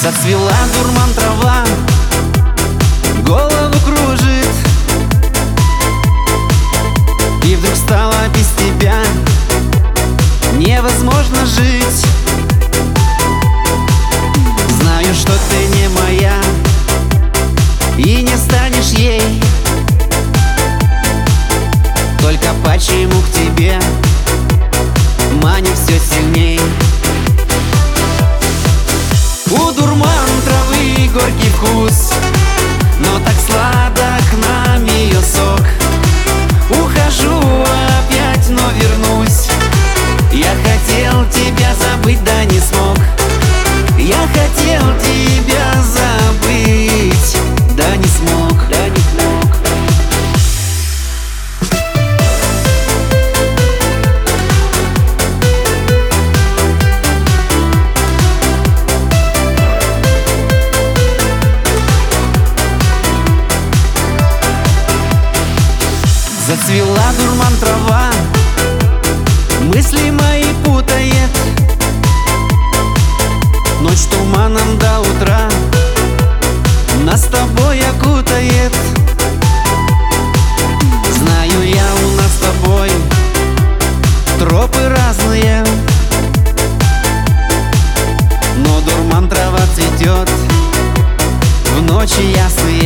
Зацвела дурман трава, голову кружит, и вдруг стало без тебя невозможно жить. Знаю, что ты не моя и не станешь ей, только почему к тебе манит все сильней. У дурман травы горький вкус, но так сладок нам ее сок. Ухожу опять, но вернусь. Я хотел тебя забыть, да не смог. Я хотел тебя забыть, да не смог, да не смог. Зацвела дурман трава, мысли мои путает, ночь туманом до утра нас с тобой окутает. Знаю я, у нас с тобой тропы разные, но дурман трава цветет в ночи ясные.